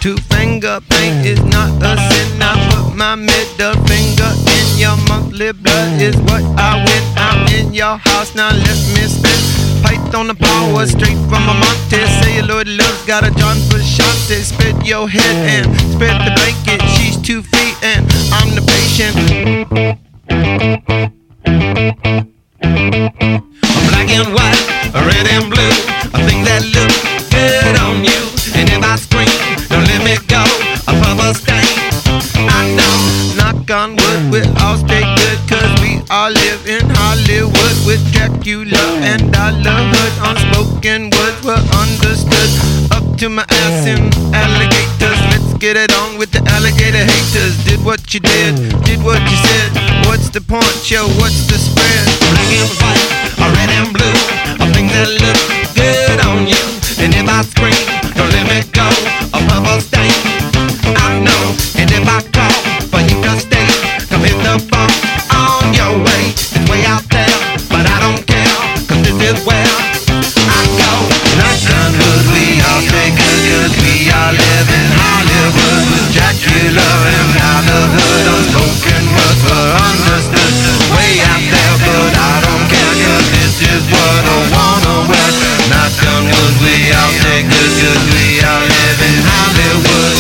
Two-finger paint is not a sin. I put my middle finger in your monthly blood is what I win. I'm in your house, now let me spin. Python the power straight from a Monte. Celluloid love got a John Frusciante. Spread your head and spread the blanket. She's 2 feet and I'm the patient. Black and white, red and blue, a thing that look good on you. And if I scream, don't let me go, a purple stain. I know, knock on wood, we all stay good, cause we all live in Hollywood with Dracula and Dollar Hood. Unspoken words were understood. Up to my ass in alligators. Let's get it on with the alligator haters. Did what you did what you said. What's the point, yo, what's the spread? Black and white, red and blue, a thing that look good on you. And if I scream, don't let me go, a purple stain. I know, and if I call for you to stay, come hit the phone on your way. It's way out there, but I don't care, cause this is where I go. Knock on wood, we all stay good, cause we all live in Hollywood with Dracula and Dollar Hood. Unspoken words were understood, way out there, but I don't care, cause this is what I wanna wear. Knock on wood, we all stay good, cause we all live in Hollywood.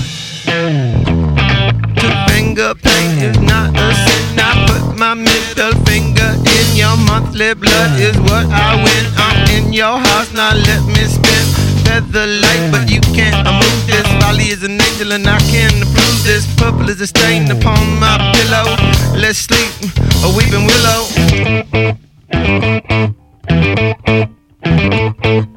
Two-finger paint is not a sin. I put my middle finger in your monthly blood is what I win. I'm in your house, now let me spin. Feather light, but you can't move this. Folly is an angel and I can't approve this. Purple is a stain upon my pillow. Let's sleep, a weeping willow.